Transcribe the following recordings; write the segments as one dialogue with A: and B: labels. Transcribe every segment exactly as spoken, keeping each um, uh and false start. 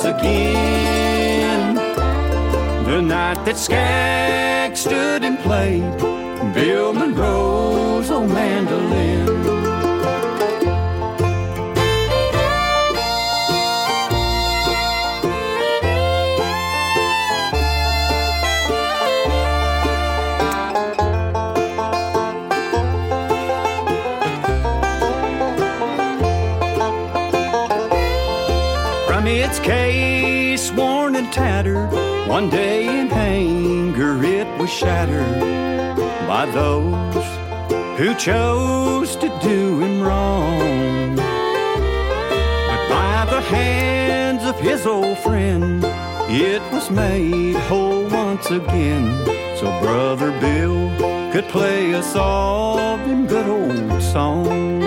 A: us again. The night that Skaggs stood and played Bill Monroe's old mandolin. From its case, worn and tattered, one day in anger it was shattered by those who chose to do him wrong. But by the hands of his old friend, it was made whole once again, so Brother Bill could play us all them good old songs.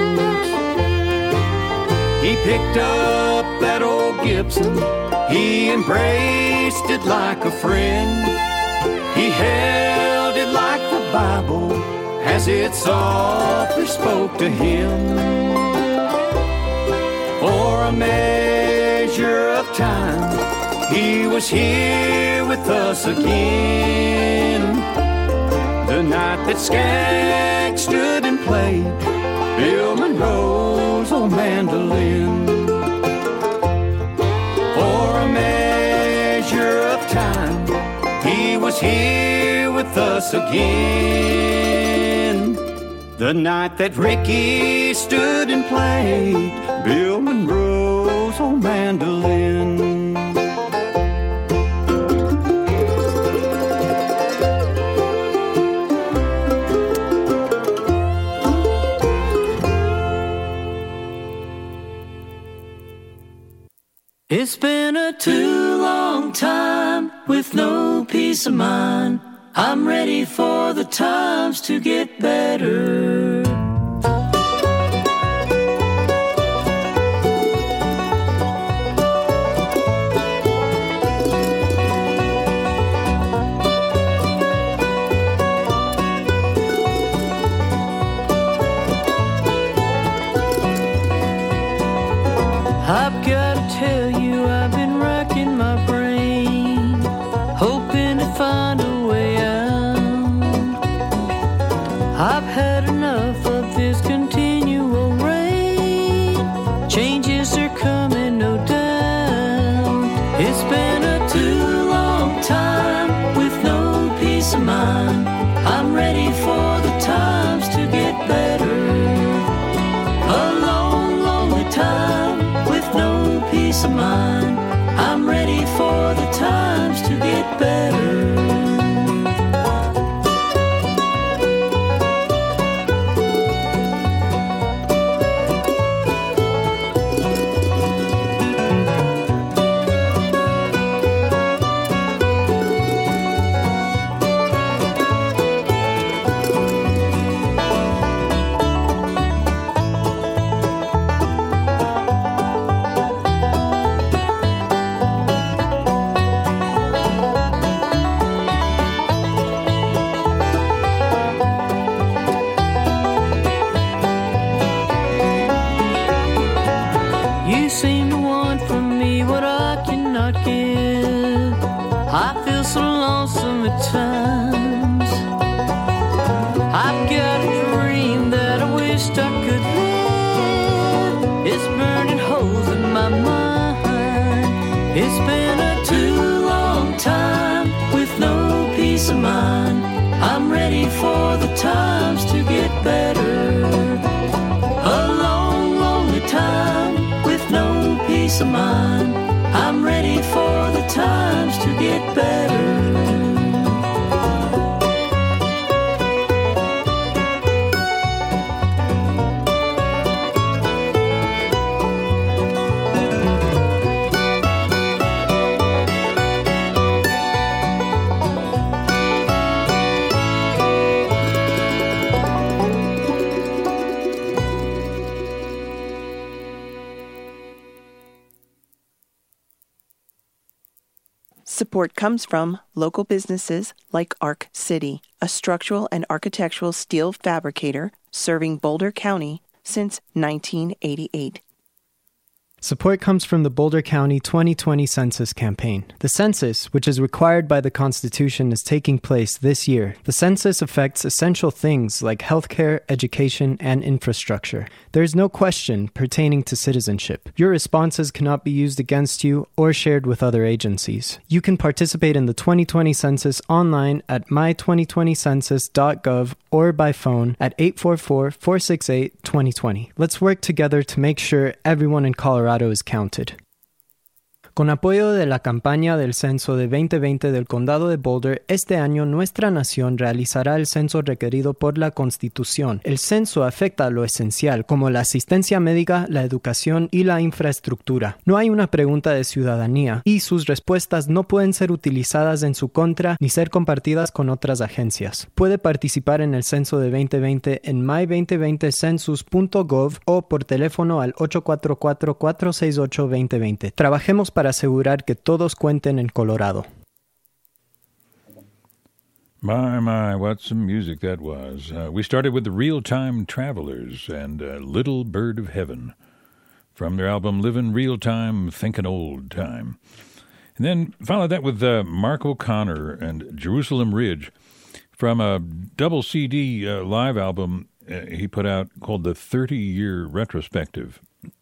A: He picked up that old Gibson, he embraced it like a friend. He held it like the Bible as it softly spoke to him. For a measure of time, he was here with us again. The night that Skaggs stood and played Bill Monroe's old mandolin. For a measure of time, he was here with us again. The night that Ricky stood and played Bill Monroe's old mandolin.
B: It's been a too long time with no peace of mind. I'm ready for the times to get better. I've got to tell you, I've been racking my brain, hoping to find a way out. I've had enough of this continual rain. Changes are coming, no doubt. It's been a too long time with no peace of mind. I'm ready for the times to get better. A long, lonely time with no peace of mind. I'm ready for the times to get better. You seem to want from me what I cannot give. I feel so lonesome at times. I've got a dream that I wished I could live. It's burning holes in my mind. It's been a too long time with no peace of mind. I'm ready for the times to get better. A long, lonely time with no peace of mind. I'm ready for the times to get better.
C: Support comes from local businesses like Arc City, a structural and architectural steel fabricator serving Boulder County since nineteen eighty-eight.
D: Support comes from the Boulder County twenty twenty Census Campaign. The census, which is required by the Constitution, is taking place this year. The census affects essential things like healthcare, education, and infrastructure. There is no question pertaining to citizenship. Your responses cannot be used against you or shared with other agencies. You can participate in the twenty twenty census online at my twenty twenty census dot gov or by phone at eight four four, four six eight, two zero two zero. Let's work together to make sure everyone in Colorado is counted. Con apoyo de la campaña del censo de veinte veinte del Condado de Boulder, este año nuestra nación realizará el censo requerido por la Constitución. El censo afecta a lo esencial, como la asistencia médica, la educación y la infraestructura. No hay una pregunta de ciudadanía, y sus respuestas no pueden ser utilizadas en su contra ni ser compartidas con otras agencias. Puede participar en el censo de veinte veinte en my veinte veinte census punto gov o por teléfono al ocho cuatro cuatro, cuatro seis ocho, dos cero dos cero. Trabajemos para asegurar que todos cuenten en Colorado.
E: My, my, what some music that was. Uh, we started with the Real-Time Travelers and uh, Little Bird of Heaven from their album Livin' Real Time, Thinkin' Old Time. And then followed that with uh, Mark O'Connor and Jerusalem Ridge from a double C D uh, live album uh, he put out called the thirty-year Retrospective.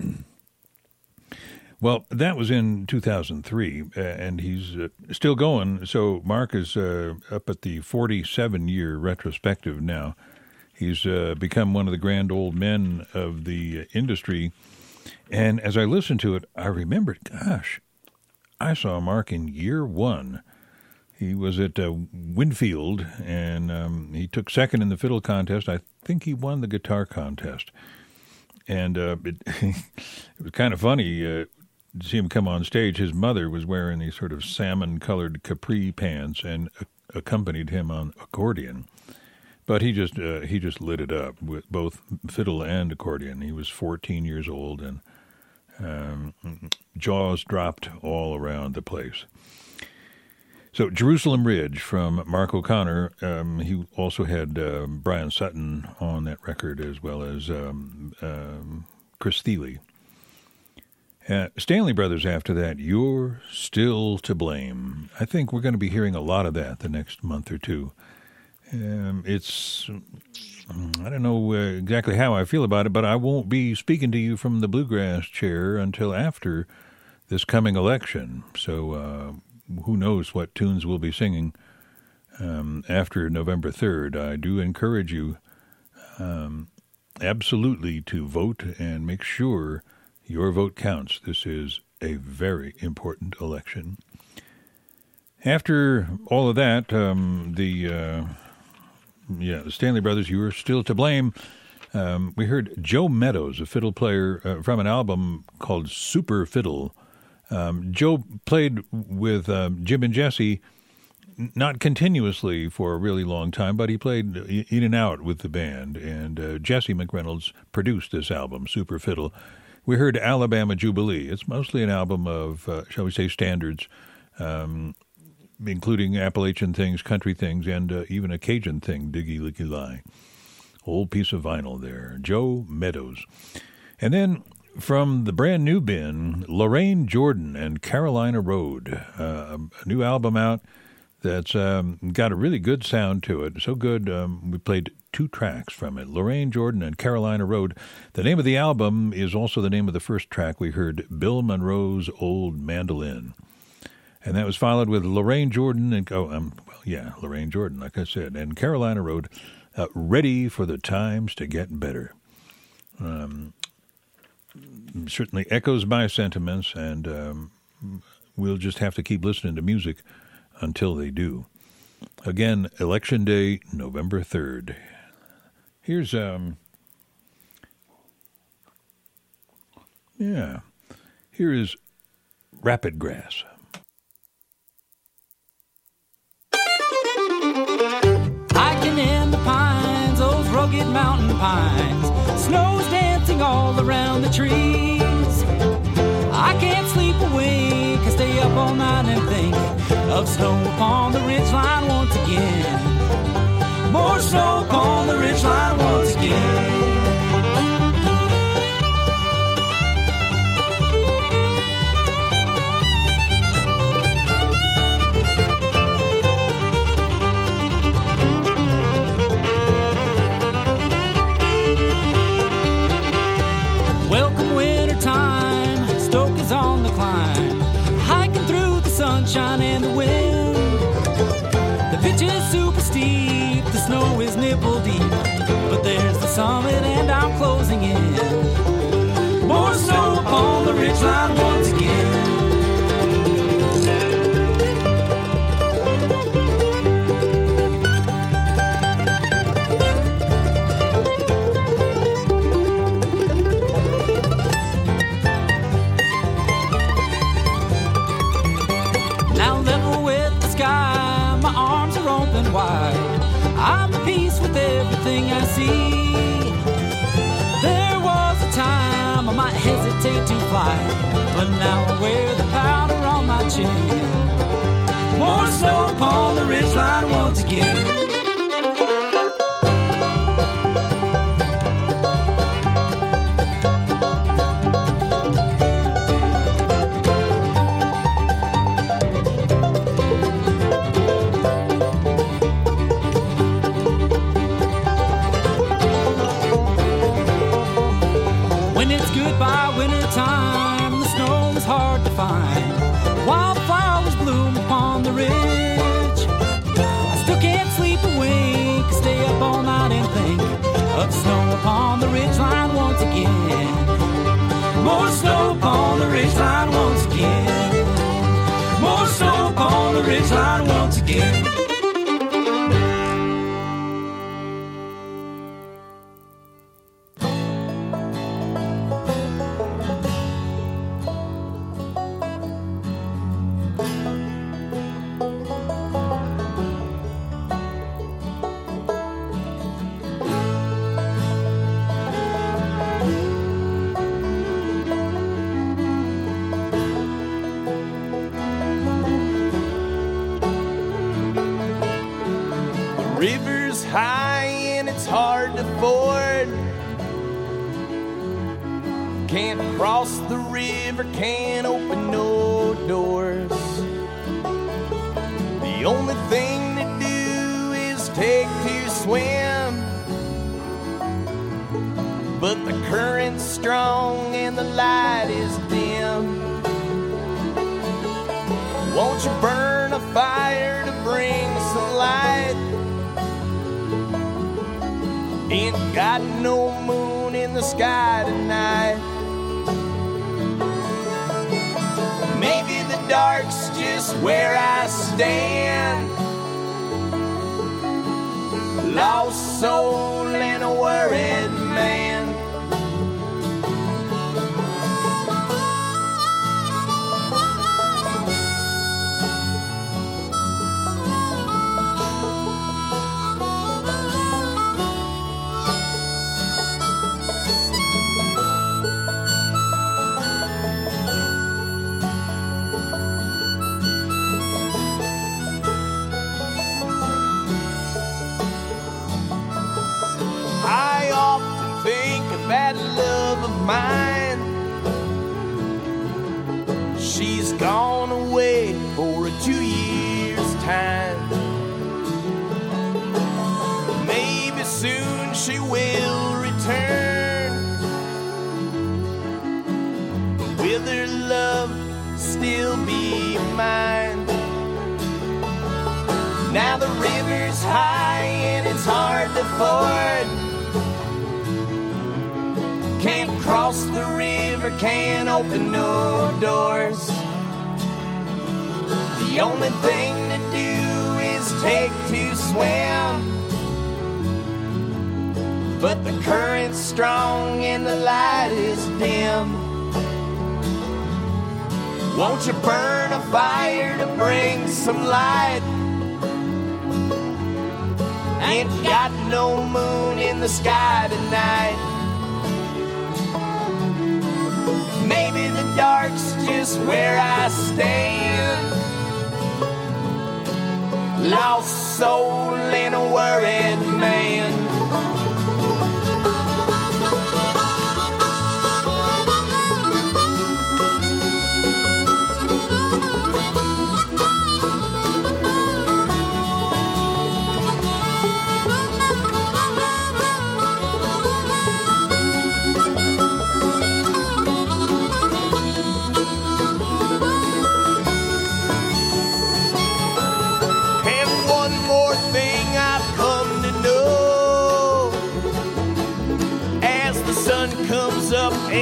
E: Well, that was in two thousand three, uh, and he's uh, still going. So Mark is uh, up at the forty-seven-year retrospective now. He's uh, become one of the grand old men of the industry. And as I listened to it, I remembered, gosh, I saw Mark in year one. He was at uh, Winfield, and um, he took second in the fiddle contest. I think he won the guitar contest. And uh, it, it was kind of funny uh, to see him come on stage. His mother was wearing these sort of salmon-colored capri pants and uh, accompanied him on accordion. But he just uh, he just lit it up with both fiddle and accordion. He was fourteen years old, and um, jaws dropped all around the place. So Jerusalem Ridge from Mark O'Connor. Um, he also had uh, Brian Sutton on that record, as well as um, um, Chris Thiele. Uh, Stanley Brothers after that, You're Still to Blame. I think we're going to be hearing a lot of that the next month or two. Um, it's, I don't know uh, exactly how I feel about it, but I won't be speaking to you from the bluegrass chair until after this coming election. So uh, who knows what tunes we'll be singing um, after November third. I do encourage you um, absolutely to vote and make sure your vote counts. This is a very important election. After all of that, um, the uh, yeah, the Stanley Brothers, You're Still to Blame. Um, we heard Joe Meadows, a fiddle player, uh, from an album called Super Fiddle. Um, Joe played with um, Jim and Jesse, not continuously for a really long time, but he played in and out with the band. And uh, Jesse McReynolds produced this album, Super Fiddle. We heard Alabama Jubilee. It's mostly an album of, uh, shall we say, standards, um, including Appalachian things, country things, and uh, even a Cajun thing, Diggy Licky Lie. Old piece of vinyl there. Joe Meadows. And then from the brand new bin, Lorraine Jordan and Carolina Road. Uh, a new album out that's um, got a really good sound to it. So good, um, we played two tracks from it. Lorraine Jordan and Carolina Road. The name of the album is also the name of the first track we heard, Bill Monroe's Old Mandolin. And that was followed with Lorraine Jordan and, oh, um, well, yeah, Lorraine Jordan, like I said, and Carolina Road, uh, Ready for the Times to Get Better. Um, certainly echoes my sentiments, and um, we'll just have to keep listening to music until they do. Again, Election Day, November third. Here's, um, yeah, here is Rapid Grass.
F: Hiking in the pines, those rugged mountain pines. Snow's dancing all around the trees. I can't sleep a wink, I stay up all night and think of snow upon the ridgeline once again. More snow upon the ridgeline once again. the climb, hiking through the sunshine and the wind. The pitch is super steep, the snow is nipple deep, but there's the summit and I'm closing in. More snow upon the ridgeline once again. Wide. I'm at peace with everything I see. There was a time I might hesitate to fly, but now I wear the powder on my chin. More snow upon the ridgeline once again. Wildflowers bloom upon the ridge. I still can't sleep awake, stay up all night and think of snow upon the ridgeline once again. More snow upon the ridgeline once again. More snow upon the ridgeline once again.
G: River's high and it's hard to ford. Can't cross the river, can't open no doors. The only thing to do is take to swim, but the current's strong and the light is dim. Won't you burn a fire to bring some light? Ain't got no moon in the sky tonight. Maybe the dark's just where I stand. Lost soul and a worried man. That love of mine, she's gone away for a two years time. Maybe soon she will return. Will her love still be mine? Now the river's high and it's hard to ford. Can't cross the river, can't open no doors. The only thing to do is take to swim, but the current's strong and the light is dim. Won't you burn a fire to bring some light? Ain't got no moon in the sky tonight. Maybe the dark's just where I stand. Lost soul and a worried man.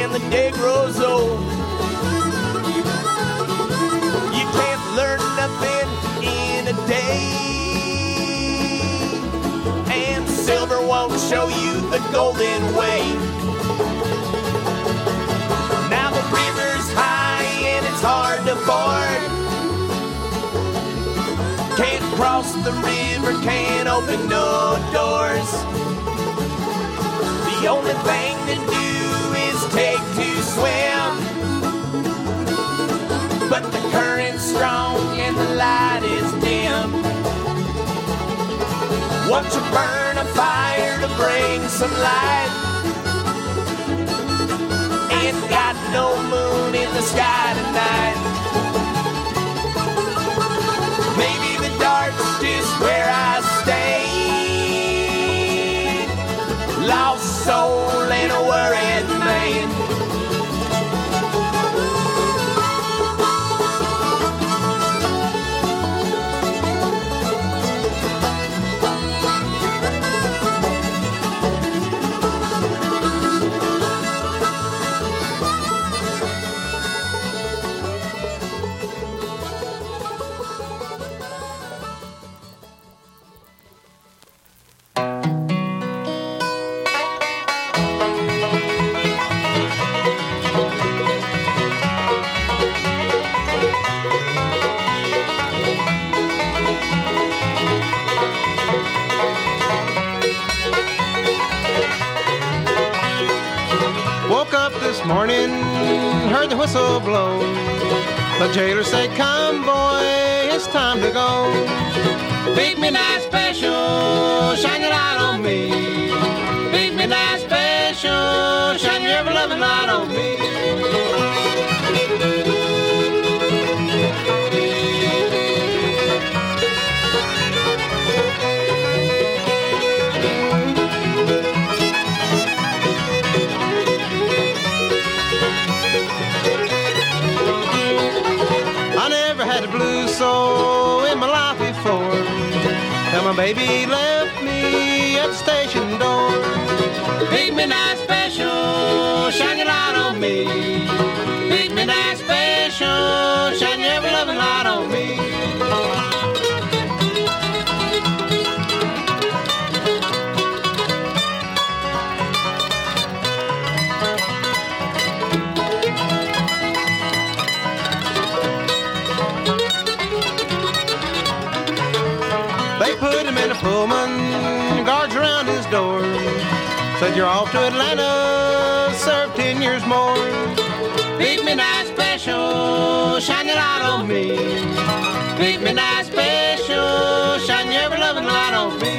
G: and the day grows old. You can't learn nothing in a day, and silver won't show you the golden way. Now the river's high and it's hard to ford. Can't cross the river, can't open no doors. The only thing to do is take to swim, but the current's strong and the light is dim. Won't you burn a fire to bring some light? Ain't got no moon in the sky tonight. Maybe the dark's just where I stay. Lost soul and a worried man.
H: Morning, heard the whistle blow. The jailer said, come boy, it's time to go. Big midnight special, shine your light on me. Big midnight special, shine your ever-loving light on me. So in my life before, till my baby left me at the station door. Big midnight special, shine your light on me. Big midnight special, shine your ever-loving light on me. Pullman, guards around his door. Said you're off to Atlanta, serve ten years more. Big midnight special, shine your light on me. Big midnight special, shine your ever-loving light on me.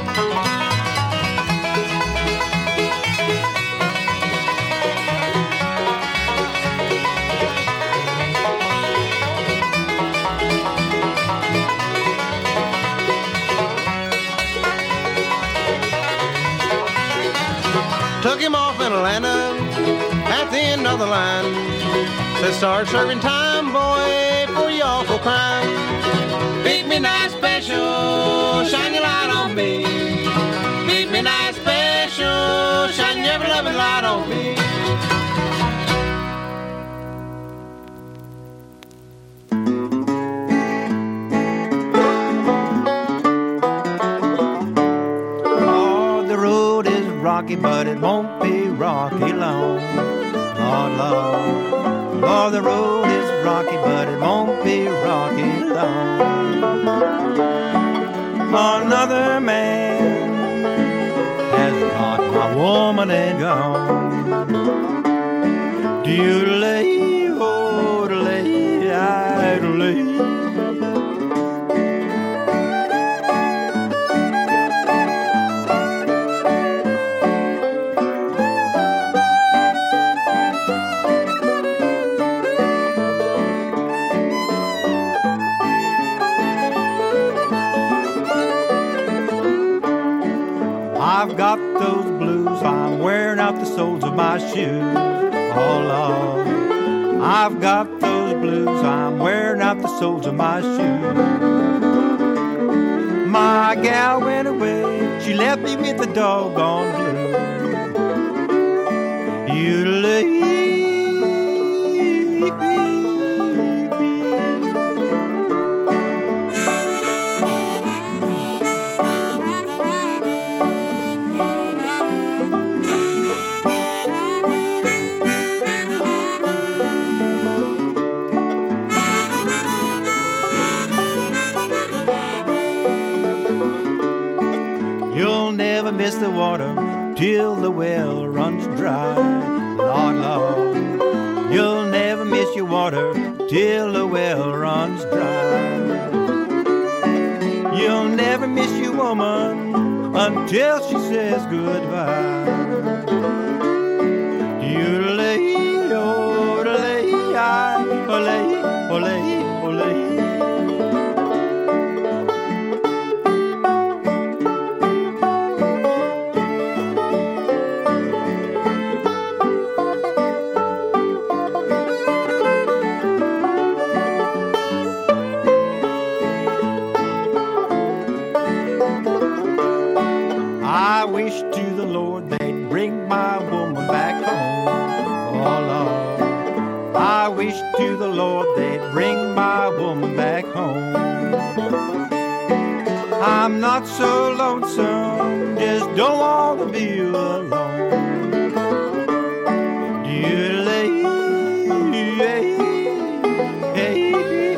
H: Took him off in Atlanta at the end of the line. Said start serving time, boy, for your awful crime. Big midnight special, shine your light on me. Big midnight special, shine your ever-loving light on me. But it won't be rocky long. Lord, Lord, Lord, the road is rocky, but it won't be rocky long. Another man has got my woman and gone. Doodle-ay, oh, doodle-ay, I doodle-ay. I've got those blues, I'm wearing out the soles of my shoes. Oh Lord, I've got those blues, I'm wearing out the soles of my shoes. My gal went away, she left me with the doggone blues. You
I: miss the water till the well runs dry. Lord, Lord, you'll never miss your water till the well runs dry. You'll never miss your woman until she says goodbye. Yodelay, yodelay, olay, olay, olay. I wish to the Lord they'd bring my woman back home. Oh Lord, I wish to the Lord they'd bring my woman back home. I'm not so lonesome, just don't want to be alone. Doodle-ay, hey, hey.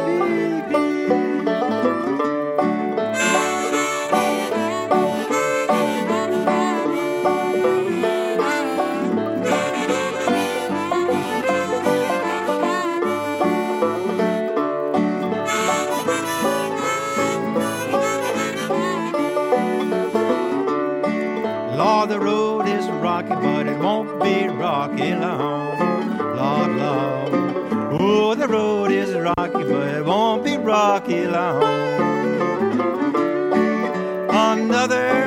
I: Lord, the road is rocky, but it won't be rocky long. Lord, Lord, oh, the road is rocky, but it won't be rocky long. Another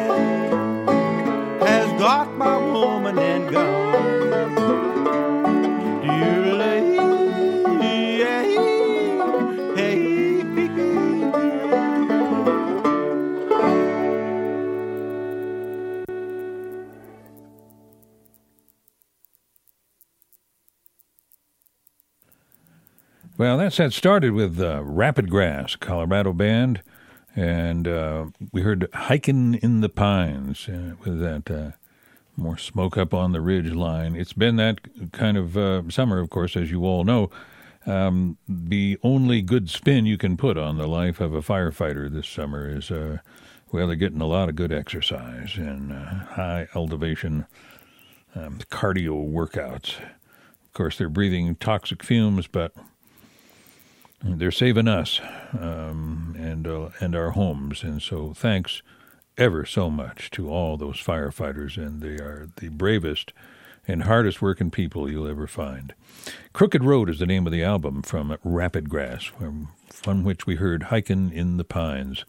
I: man has got my woman and gone. Doodle-ay, hey, hey.
E: Well, that set started with uh, Rapid Grass, Colorado band, and uh, we heard Hikin' in the Pines uh, with that uh, more smoke up on the ridge line. It's been that kind of uh, summer, of course, as you all know. Um, the only good spin you can put on the life of a firefighter this summer is, uh, well, they're getting a lot of good exercise and uh, high elevation um, cardio workouts. Of course, they're breathing toxic fumes, but they're saving us um, and uh, and our homes, and so thanks ever so much to all those firefighters, and they are the bravest and hardest working people you'll ever find. Crooked Road is the name of the album from Rapid Grass, from, from which we heard Hikin' in the Pines.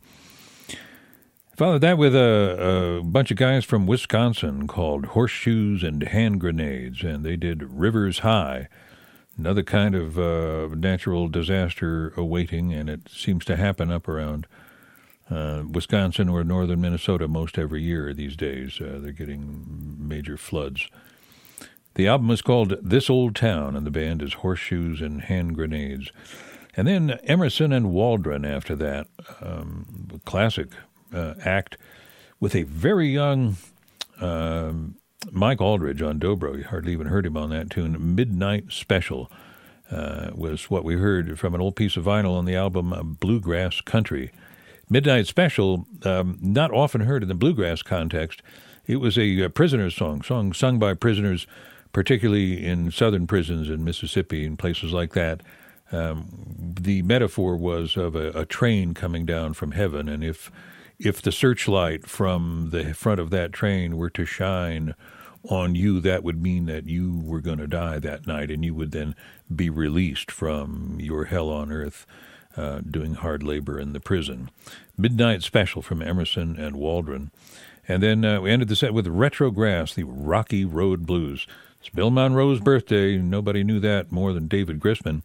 E: Followed that with a, a bunch of guys from Wisconsin called Horseshoes and Hand Grenades, and they did Rivers High. Another kind of uh, natural disaster awaiting, and it seems to happen up around uh, Wisconsin or northern Minnesota most every year these days. Uh, they're getting major floods. The album is called This Old Town, and the band is Horseshoes and Hand Grenades. And then Emerson and Waldron after that, um, a classic uh, act with a very young Um, Mike Aldridge on dobro. You hardly even heard him on that tune. Midnight Special uh, was what we heard from an old piece of vinyl on the album uh, Bluegrass Country. Midnight Special, um, not often heard in the bluegrass context. It was a, a prisoner's song, song sung by prisoners, particularly in southern prisons in Mississippi and places like that. Um, the metaphor was of a, a train coming down from heaven, and if If the searchlight from the front of that train were to shine on you, that would mean that you were going to die that night, and you would then be released from your hell on earth uh, doing hard labor in the prison. Midnight Special from Emerson and Waldron. And then uh, we ended the set with Retro Grass, the Rocky Road Blues. It's Bill Monroe's birthday. Nobody knew that more than David Grisman.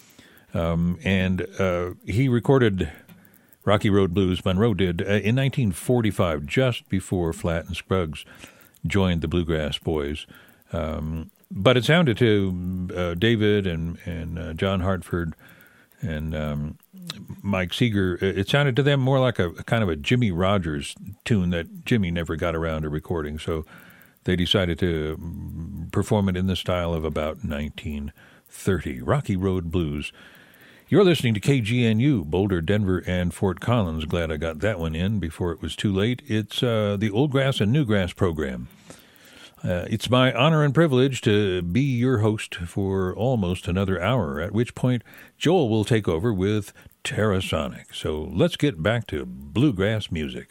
E: Um, and uh, he recorded Rocky Road Blues, Monroe did, uh, in nineteen forty-five, just before Flatt and Scruggs joined the Bluegrass Boys. Um, but it sounded to uh, David and, and uh, John Hartford and um, Mike Seeger, it sounded to them more like a, a kind of a Jimmy Rogers tune that Jimmy never got around to recording. So they decided to perform it in the style of about nineteen thirty. Rocky Road Blues. You're listening to K G N U, Boulder, Denver, and Fort Collins. Glad I got that one in before it was too late. It's uh, the Old Grass and New Grass program. Uh, it's my honor and privilege to be your host for almost another hour, at which point Joel will take over with Terrasonic. So let's get back to bluegrass music.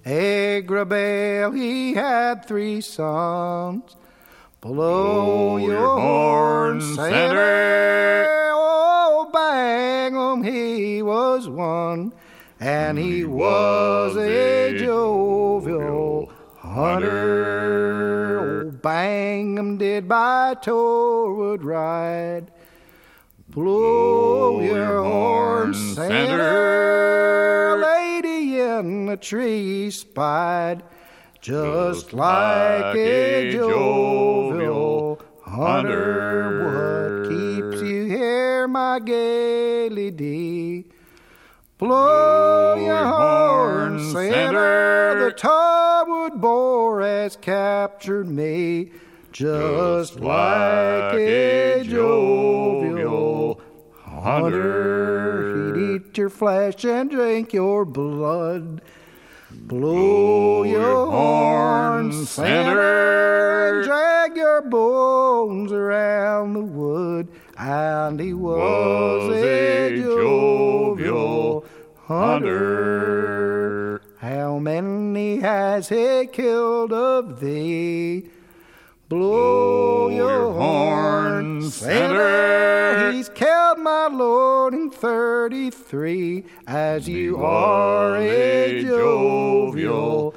I: Agrabel, he had three sons. Blow your horn, Santa. Oh, Bangum, he was one. And he was a jovial hunter. Oh, Bangum did by Torwood ride. Blow your horn, Santa. Lady in the tree spied, just like a jovial hunter. What keeps you here, my gay lady? Blow your horn, Santa. The Torwood boar has captured me, just like a jovial hunter. He'd eat your flesh and drink your blood. Blow your horn, Santa, and drag your bones around the wood. And he was a jovial hunter. How many has he killed of thee? Blow your horn, Santa. He's killed my lord in thirty-three, as you are a jovial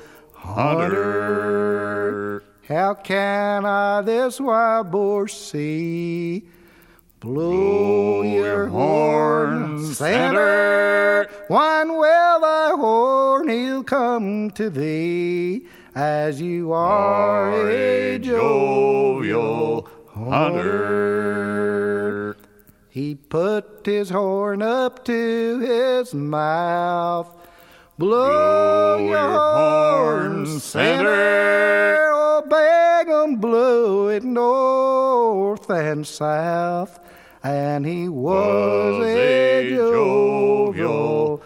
I: hunter. How can I this wild boar see? Blow your horn, Santa. When will thy horn he'll come to thee, as you are a jovial hunter? He put his horn up to his mouth. Blow your horn, Santa. Oh, Bangum blew it north and south. And he was a jovial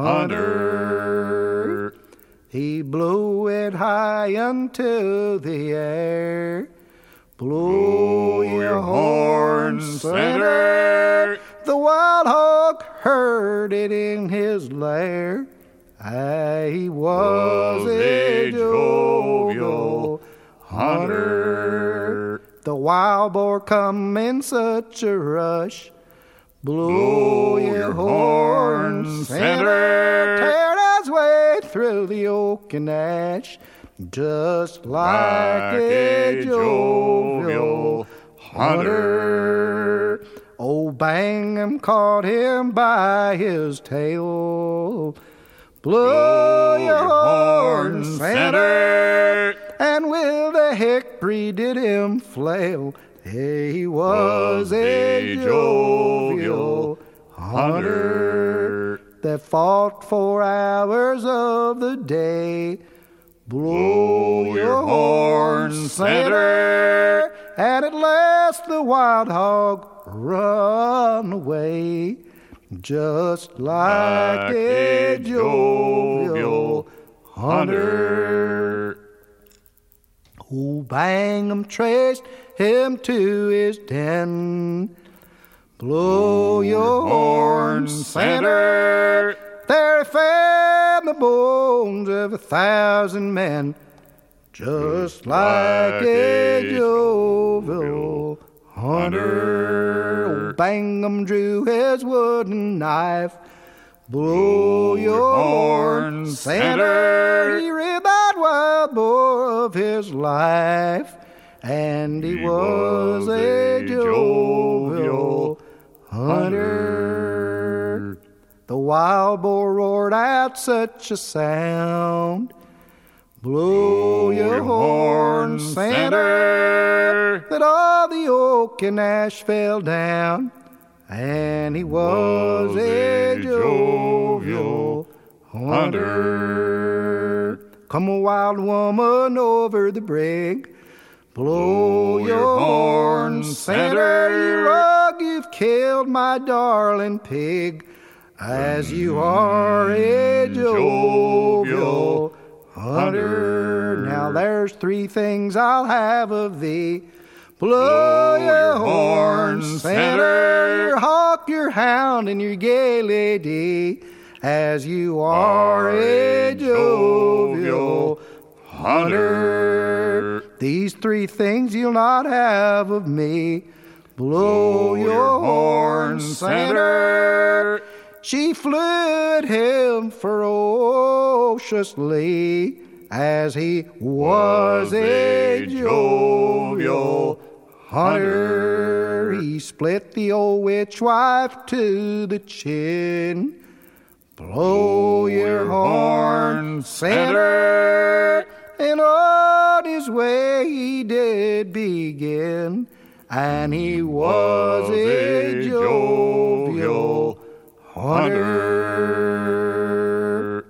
I: hunter. He blew it high into the air. Blow your horn, Santa. The wild hog heard it in his lair. Ah, he was a jovial hunter. The wild boar come in such a rush. Blow your horn, Santa. Tear his way through the oak and ash, just like a jovial hunter. Old Bangum caught him by his tail. Blow your horn, Santa. And with a hickory did him flail. He was a jovial hunter that fought for hours of the day. Blow your horn, Santa. And at last the wild hog run away, just like a jovial hunter. Old Bangum traced him to his den. Blow your horn, Santa. There he found the bones of a thousand men, just like a jovial hunter. Old Bangum drew his wooden knife. Blow your horn, Santa. He rid that wild boar of his life, and he, he was, was a jovial hunter. The wild boar roared out such a sound. Blow your horn, Santa, that all the oak and ash fell down. And he was a jovial hunter. Come a wild woman over the brig. Blow your horn, Santa. You rogue, you've killed my darling pig, as you are a jovial hunter. Now there's three things I'll have of thee. Blow your horn, Santa, your hawk, your hound, and your gay lady, as you are a jovial hunter. These three things you'll not have of me. Blow your horn, Santa. She flew at him ferociously as he was a jovial hunter. He split the old witch wife to the chin. Blow your horn, Santa. And on his way he did begin, and he was a jovial hunter.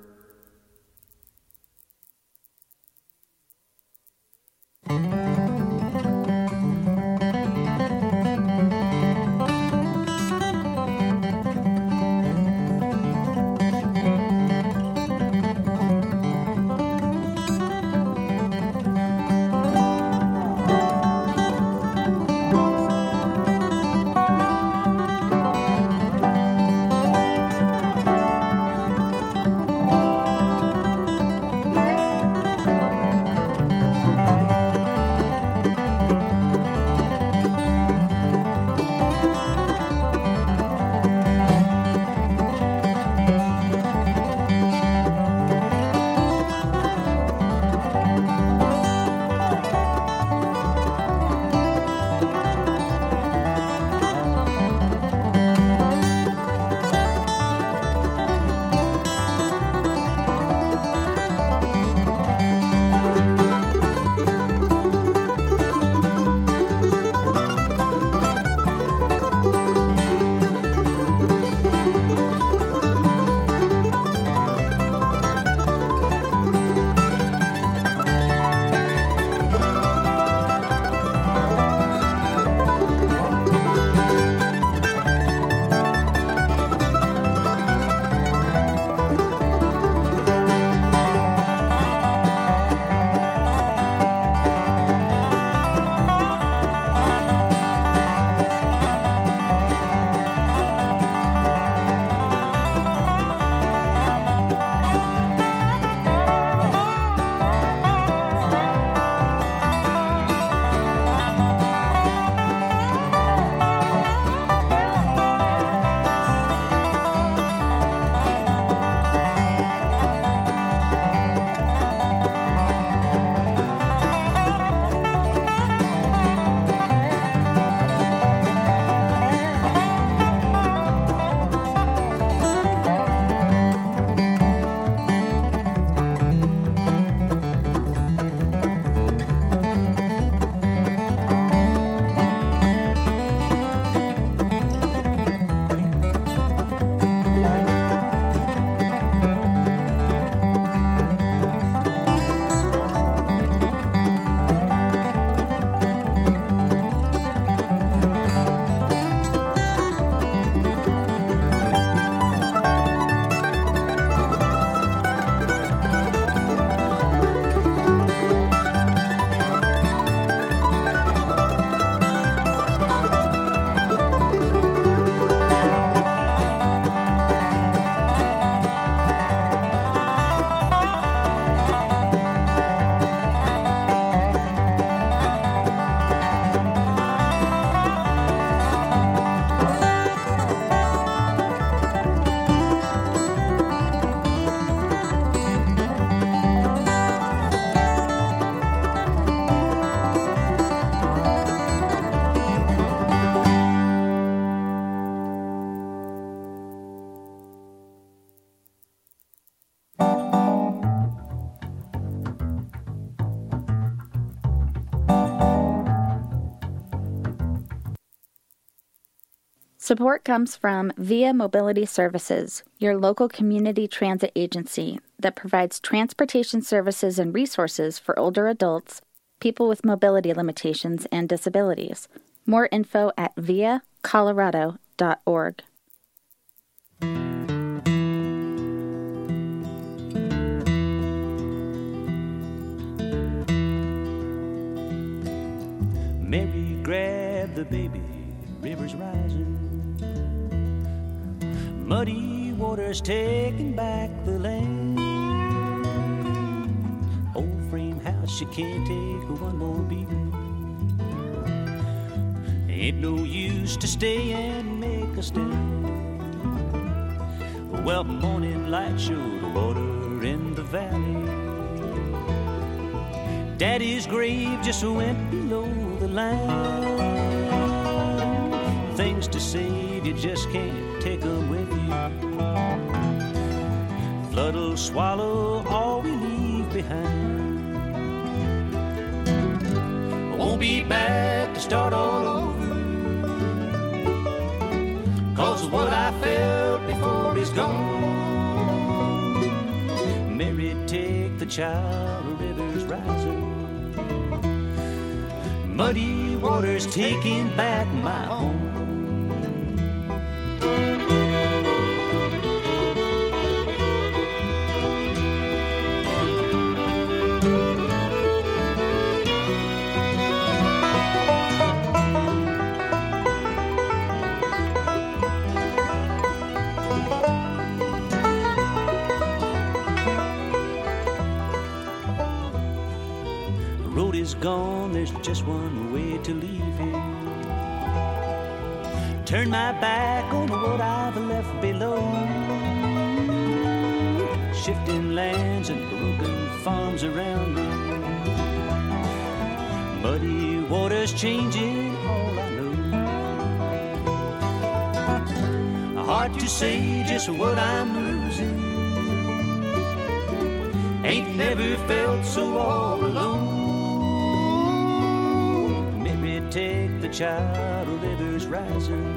J: Support comes from Via Mobility Services, your local community transit agency that provides transportation services and resources for older adults, people with mobility limitations, and disabilities. More info at via colorado dot org.
K: Mary grabbed the baby, rivers rising, muddy
F: Waters taking back the land. Old frame house, she can't take one more beating. Ain't no use to stay and make a stand. Well, morning light showed the water in the valley. Daddy's grave just went below the line. Things to save, you just can't take them with you. Flood'll swallow all we leave behind. Won't be back to start all over, 'cause what I felt before is gone. Mary, take the child, the river's rising. Muddy waters taking back my home. Gone, there's just one way to leave here. Turn my back on what I've left below. Shifting lands and broken farms around me. Muddy waters changing all I know. Hard to say just what I'm losing. Ain't never felt so all alone. Take the child, the river's rising.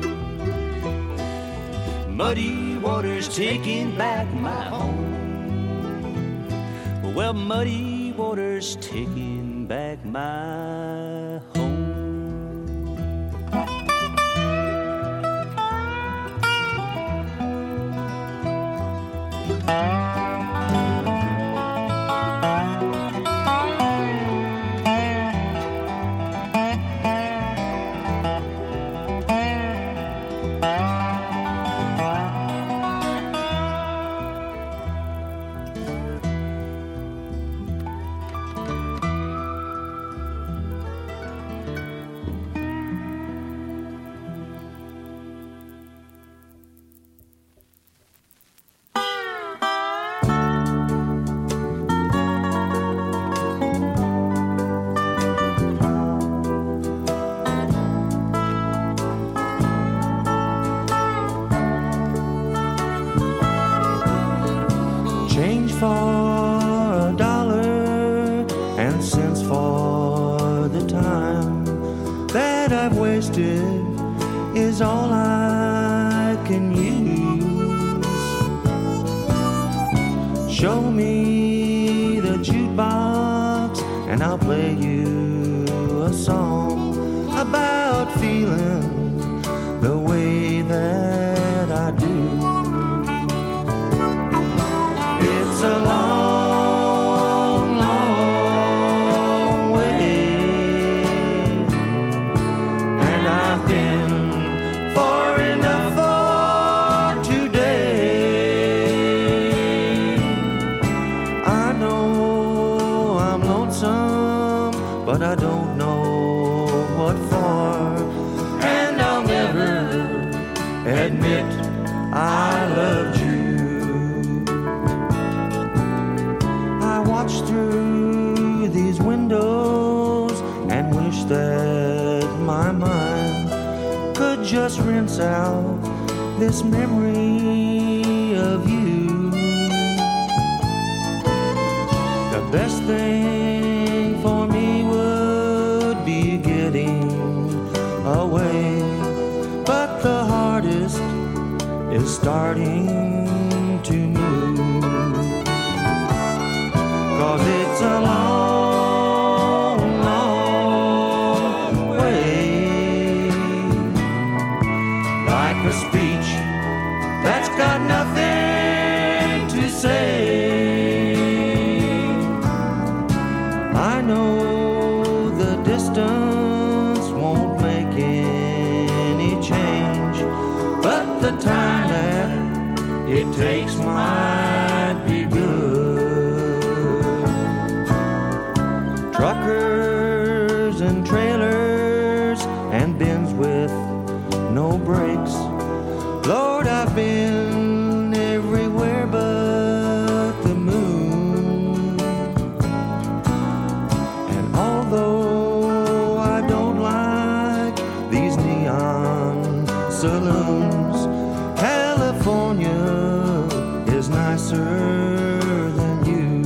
F: Muddy waters taking back my home. Well, muddy waters taking back my home.
K: Is all I can use. Show me the jukebox and I'll play you a song about feeling the way that I do. It's a long, long way, and I've been far enough for today. I know I'm lonesome, but I don't know what for, and I'll never admit I loved you. I watch through these windows and wish that my mind could just rinse out this memory of you. The best thing for me would be getting away, but the hardest is starting to move. 'Cause it's a long, long way, like a speech that's got nothing to say. I know the distance won't make any change, but the time that it takes might be good. Truckers and trailers and bins with no brakes. Lord, I've been everywhere but the moon. And although I don't like these neon saloons, California is nicer than you.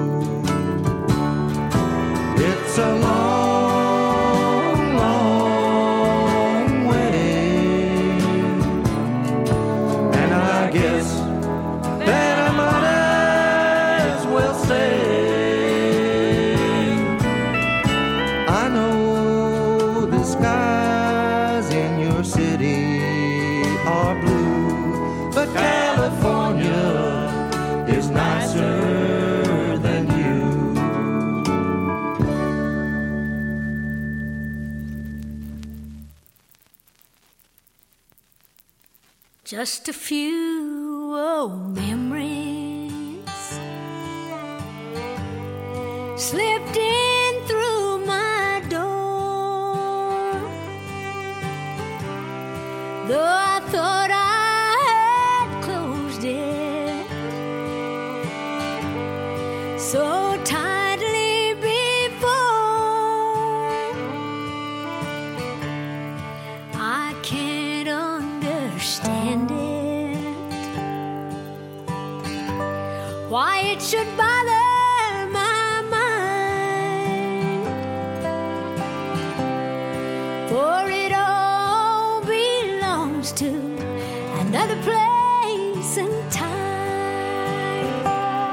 K: It's a long, long way, and I guess that I might as well say, I know the skies in your city are blue, but California is nicer than you.
L: Just a few old memories slipped in through my door, though I thought I had closed it so tightly before. I can't understand it, why it should bother my mind, for it all belongs to another place and time.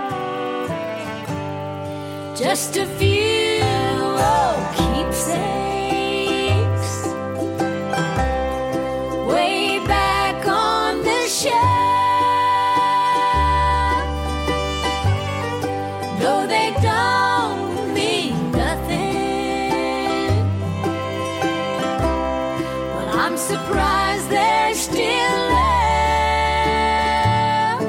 L: Just a few old keepsakes way back on the shelf, though they don't mean nothing. Well, I'm surprised they're still left.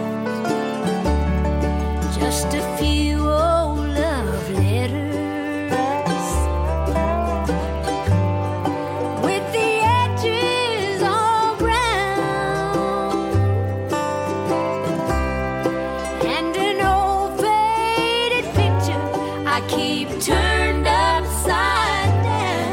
L: Just a few old love letters with the edges all brown, and an old faded picture I keep turned upside down.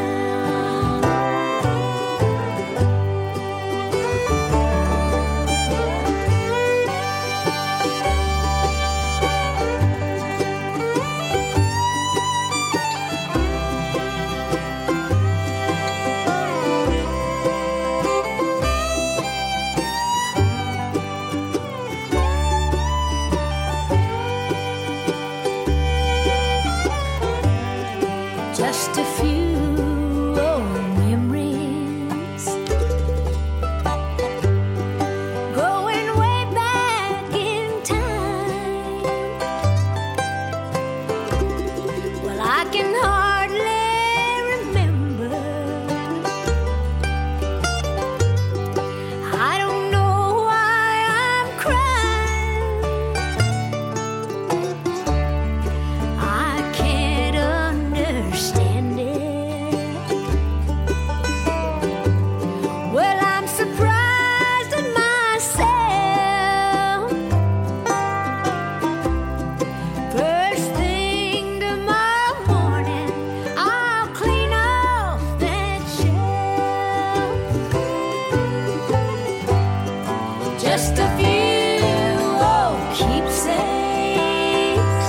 L: Just a few old memories going way back in time. Well, I can hardly remember. I don't know why I'm crying. I can't understand it. Well, I'm surprised at myself. First thing tomorrow morning, I'll clean off that shelf. Just a few old keepsakes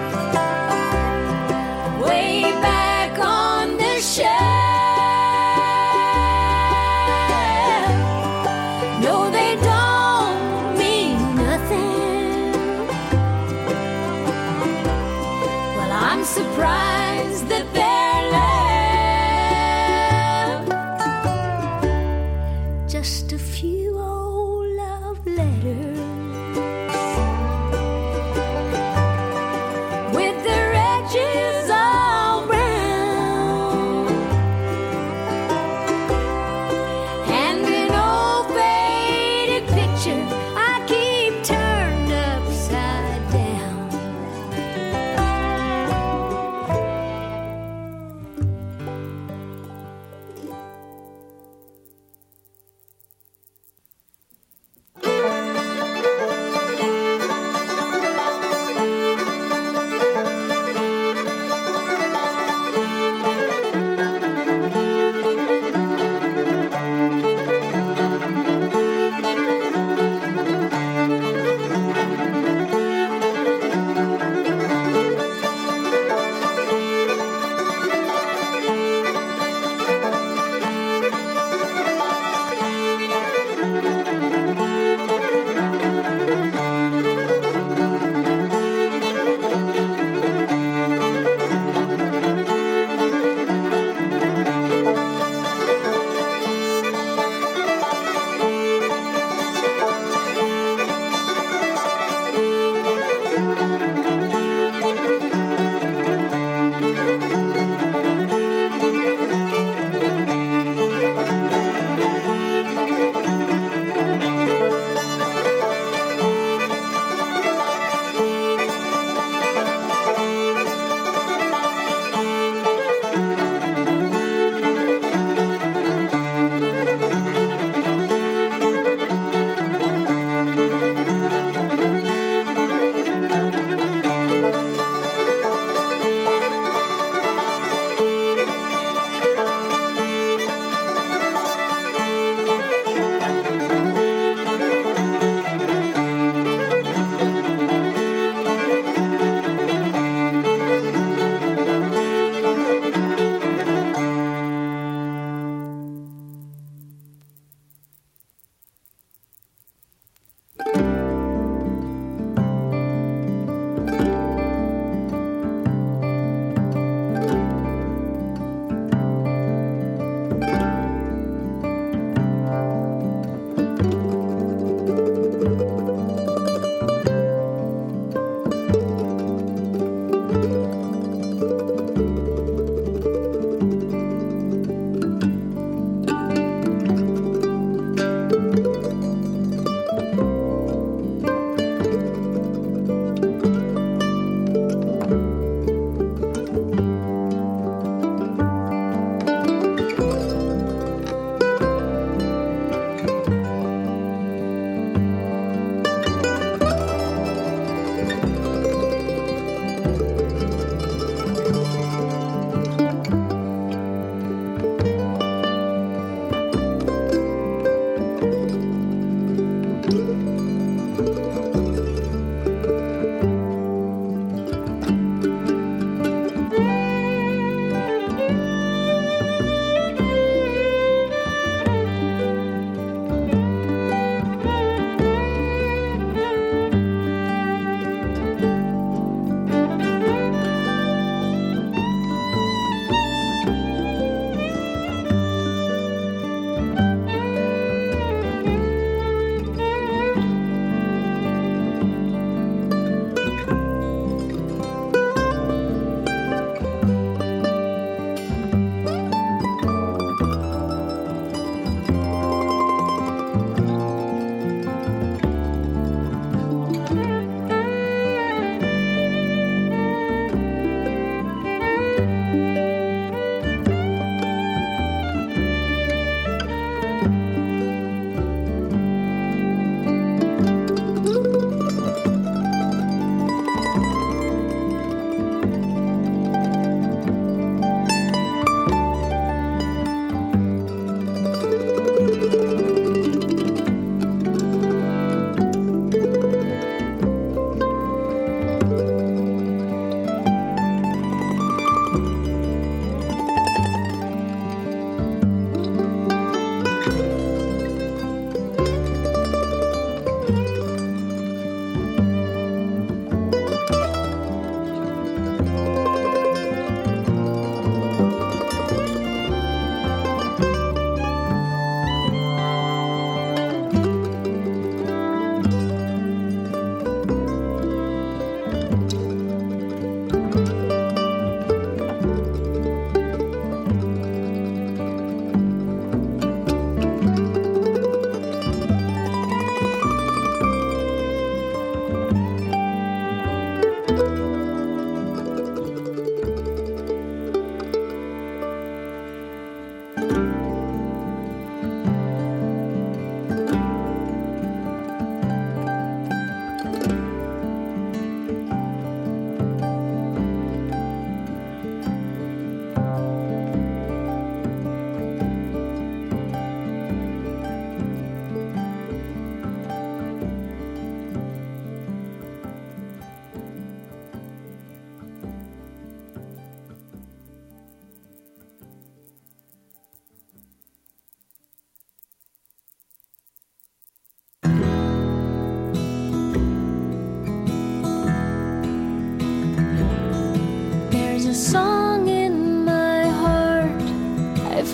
L: way back on the shelf. No, they don't mean nothing. Well, I'm surprised that they're left. Just a few old love letters with their edges all brown, and an old faded picture I keep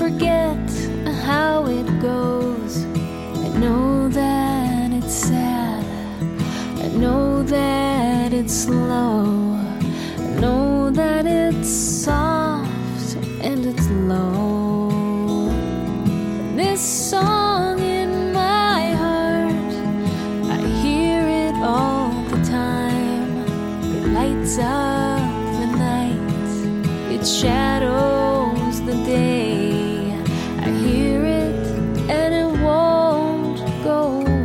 L: forget how it goes. I know that it's sad. I know that it's slow. I know that it's soft and it's low. This song in my heart, I hear it all the time. It lights up the night. It shadows the day. I hear it and it won't go away.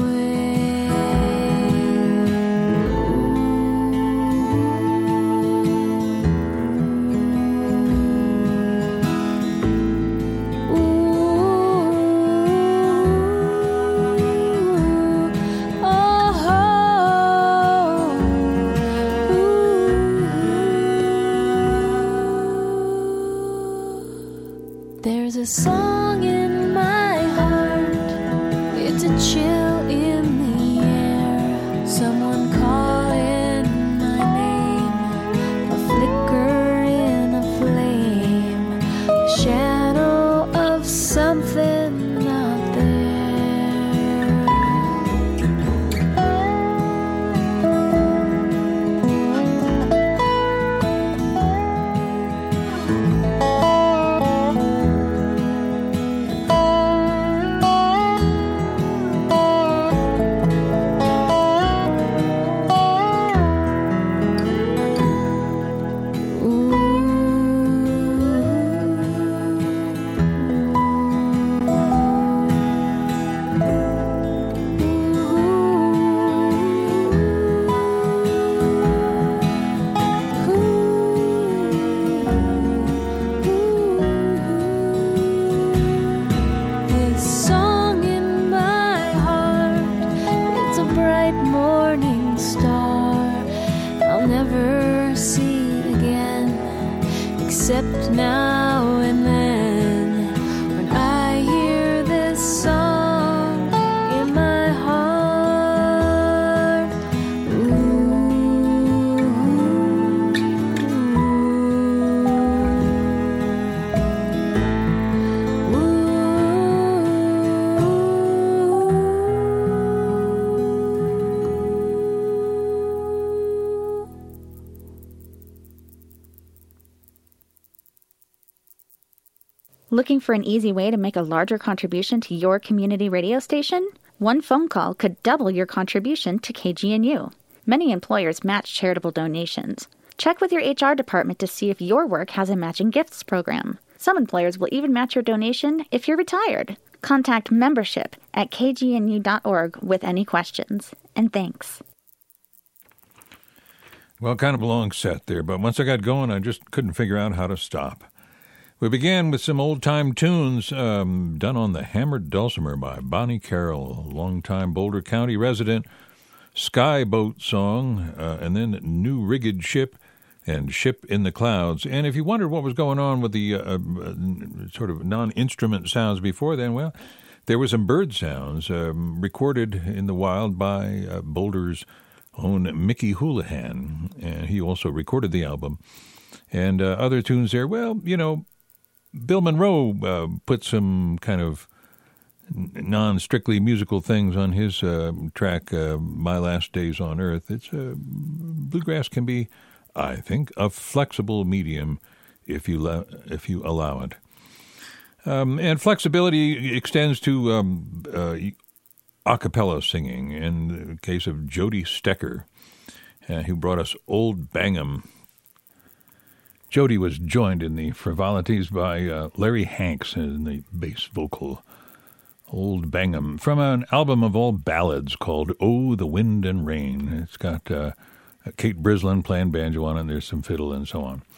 L: There's a song in my heart. It's a chill in the air. Someone calling my name. A flicker in a flame. A shadow of something out there. This song in my heart, it's a bright morning star. I'll never see it again, except now and then, when I hear this song in my heart.
J: Looking for an easy way to make a larger contribution to your community radio station? One phone call could double your contribution to K G N U. Many employers match charitable donations. Check with your H R department to see if your work has a matching gifts program. Some employers will even match your donation if you're retired. Contact membership at k g n u dot org with any questions. And thanks.
E: Well, kind of a long set there, but once I got going, I just couldn't figure out how to stop. We began with some old-time tunes um, done on the Hammered Dulcimer by Bonnie Carroll, a longtime Boulder County resident, Skyboat song, uh, and then New Rigged Ship and Ship in the Clouds. And if you wondered what was going on with the uh, uh, sort of non-instrument sounds before then, well, there were some bird sounds um, recorded in the wild by uh, Boulder's own Mickey Houlihan, and he also recorded the album. And uh, other tunes there, well, you know, Bill Monroe uh, put some kind of non-strictly musical things on his uh, track, uh, My Last Days on Earth. It's uh, bluegrass can be, I think, a flexible medium if you lo- if you allow it. Um, and flexibility extends to um, uh, a cappella singing. In the case of Jody Stecker, uh, who brought us Old Bangham. Jody was joined in the frivolities by uh, Larry Hanks in the bass vocal, Old Bangham, from an album of all ballads called Oh, the Wind and Rain. It's got uh, Kate Brislin playing banjo on it, and there's some fiddle and so on.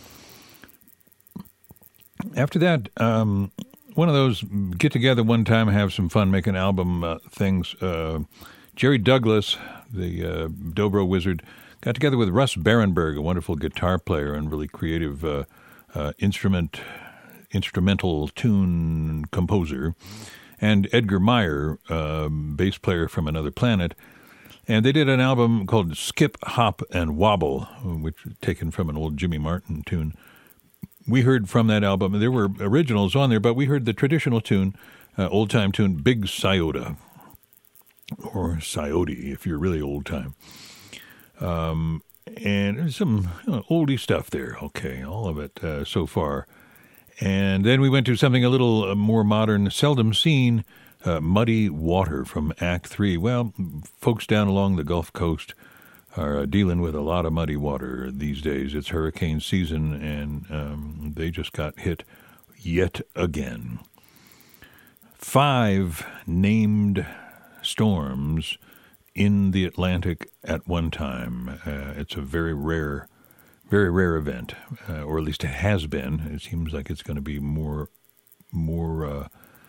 E: After that, um, one of those get together one time, have some fun, make an album uh, things. Uh, Jerry Douglas, the uh, Dobro Wizard, got together with Russ Barenberg, a wonderful guitar player and really creative uh, uh, instrument, instrumental tune composer, and Edgar Meyer, uh, bass player from Another Planet. And they did an album called Skip, Hop, and Wobble, which was taken from an old Jimmy Martin tune. we heard from that album, there were originals on there, but we heard the traditional tune, uh, old-time tune, Big Scioto, or Sciote, if you're really old-time. Um, and there's some you know, oldie stuff there, okay, all of it uh, so far. And then we went to something a little uh, more modern, seldom seen, uh, Muddy Water from Act Three. Well, folks down along the Gulf Coast are uh, dealing with a lot of muddy water these days. It's hurricane season, and um, they just got hit yet again. Five named storms in the Atlantic at one time. Uh, it's a very rare, very rare event, uh, or at least it has been. It seems like it's going to be more, more uh,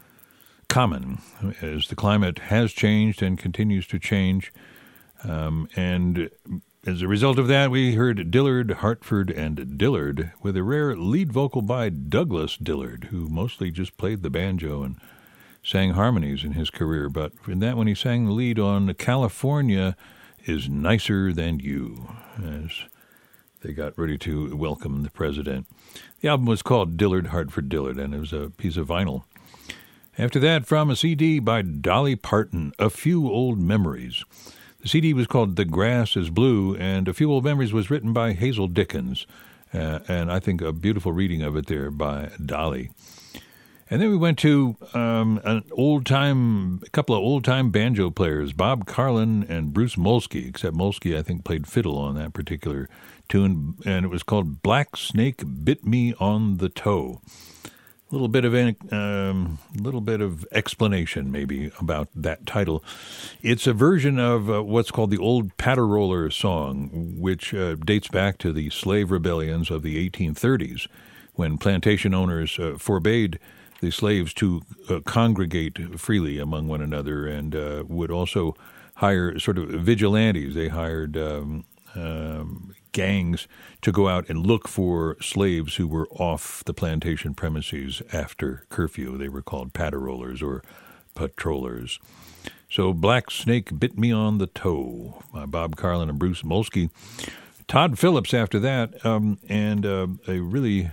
E: common as the climate has changed and continues to change. Um, and as a result of that, we heard Dillard, Hartford, and Dillard with a rare lead vocal by Douglas Dillard, who mostly just played the banjo and sang harmonies in his career. But in that one, he sang the lead on California is Nicer Than You, as they got ready to welcome the president. The album was called Dillard, Hartford, Dillard, and it was a piece of vinyl. After that, from a C D by Dolly Parton, A Few Old Memories. The C D was called The Grass is Blue, and A Few Old Memories was written by Hazel Dickens, uh, and I think a beautiful reading of it there by Dolly. And then we went to um, an old-time, a couple of old-time banjo players, Bob Carlin and Bruce Molsky, except Molsky, I think, played fiddle on that particular tune, and it was called Black Snake Bit Me on the Toe. A little bit of a um, little bit of explanation, maybe, about that title. It's a version of uh, what's called the Old Patter-Roller song, which uh, dates back to the slave rebellions of the eighteen thirties, when plantation owners uh, forbade the slaves to uh, congregate freely among one another, and uh, would also hire sort of vigilantes. They hired um, um, gangs to go out and look for slaves who were off the plantation premises after curfew. They were called patter-rollers or patrollers. So Black Snake Bit Me on the Toe by Bob Carlin and Bruce Molsky. Todd Phillips after that, um, and uh, a really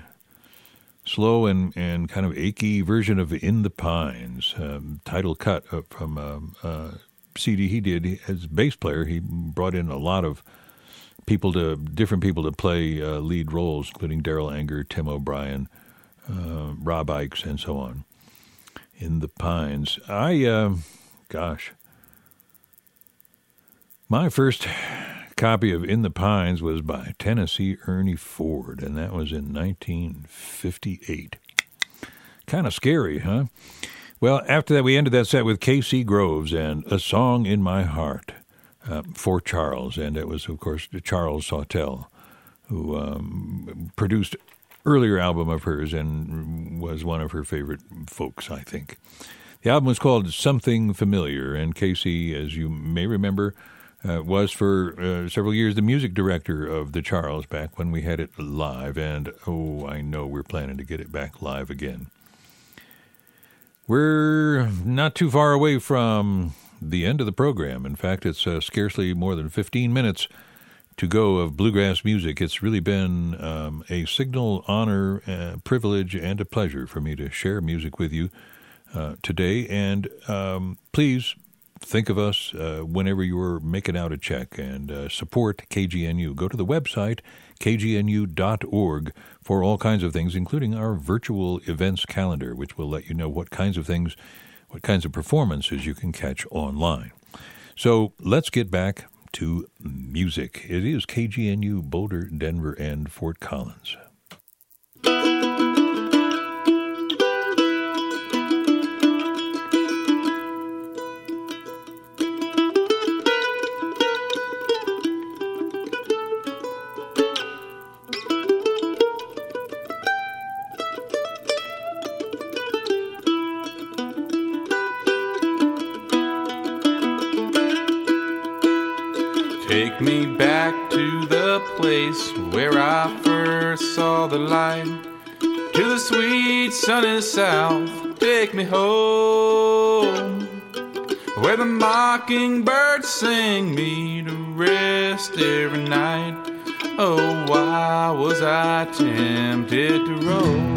E: slow and, and kind of achy version of In the Pines, um, title cut from a, a C D he did. As bass player, he brought in a lot of people to different people to play uh, lead roles, including Daryl Anger, Tim O'Brien, uh, Rob Ickes, and so on. In the Pines. I, uh, gosh, my first copy of In the Pines was by Tennessee Ernie Ford, and that was in nineteen fifty-eight. Kind of scary, huh? Well, after that, we ended that set with K C Groves and A Song in My Heart uh, for Charles, and it was, of course, Charles Sawtelle, who um, produced earlier album of hers and was one of her favorite folks, I think. The album was called Something Familiar, and K C, as you may remember, Uh, was for uh, several years the music director of the Charles back when we had it live, and oh, I know we're planning to get it back live again. We're not too far away from the end of the program. In fact, it's uh, scarcely more than fifteen minutes to go of bluegrass music. It's really been um, a signal, honor, uh, privilege, and a pleasure for me to share music with you uh, today, and um, please think of us uh, whenever you're making out a check, and uh, support K G N U. Go to the website, k g n u dot org, for all kinds of things, including our virtual events calendar, which will let you know what kinds of things, what kinds of performances you can catch online. So let's get back to music. It is K G N U, Boulder, Denver, and Fort Collins.
M: Take me back to the place where I first saw the light, to the sweet sunny south. Take me home, where the mockingbirds sing me to rest every night. Oh, why was I tempted to roam?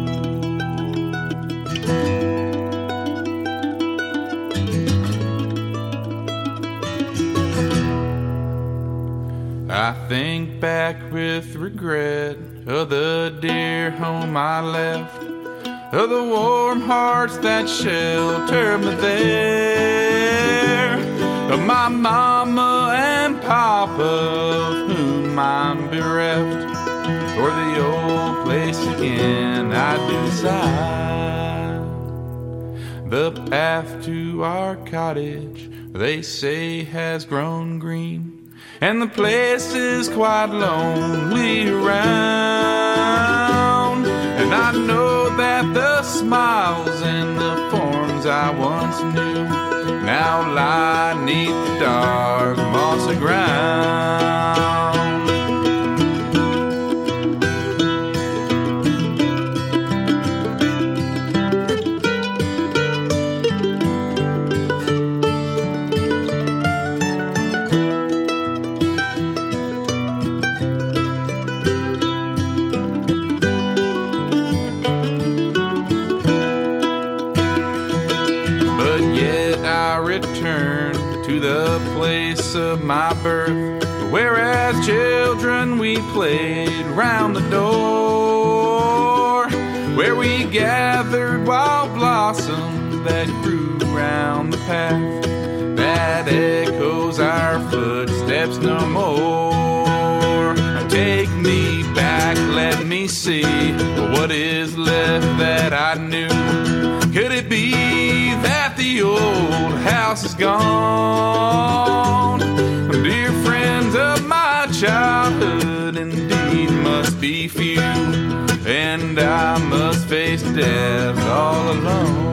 M: I think back with regret of the dear home I left, of the warm hearts that sheltered me there, of my mama and papa of whom I'm bereft. For the old place again I do sigh. The path to our cottage, they say, has grown green, and the place is quite lonely around. And I know that the smiles and the forms I once knew now lie neath the dark mossy ground. The place of my birth, where as children we played round the door, where we gathered wild blossoms that grew round the path, that echoes our footsteps no more. Take me back, let me see what is left that I knew. Could it be that the old house is gone? Dear friends of my childhood indeed must be few, and I must face death all alone.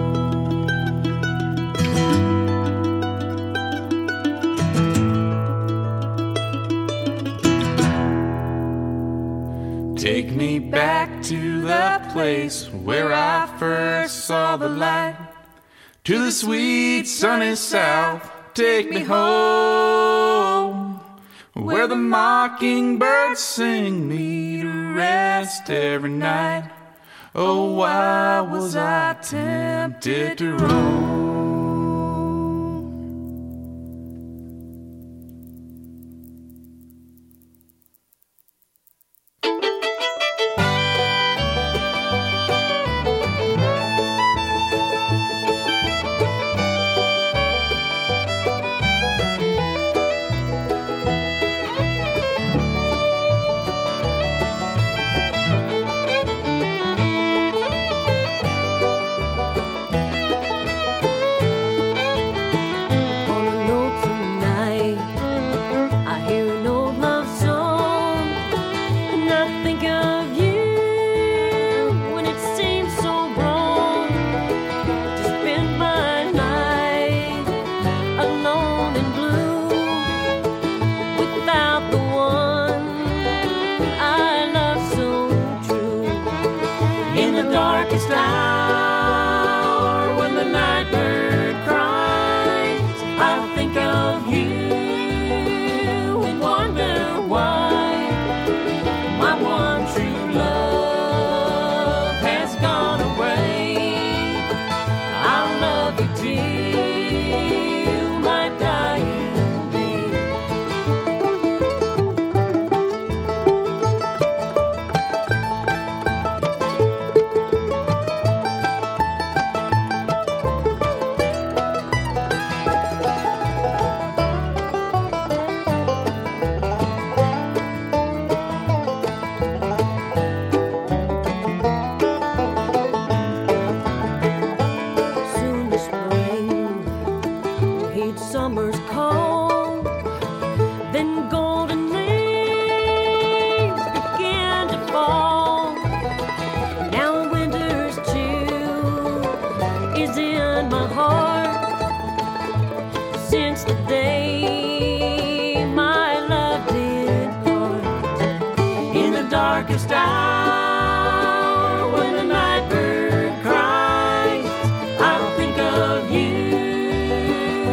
M: Take me back to the place where I first saw the light, to the sweet sunny south. Take me home, where the mockingbirds sing me to rest every night. Oh, why was I tempted to roam?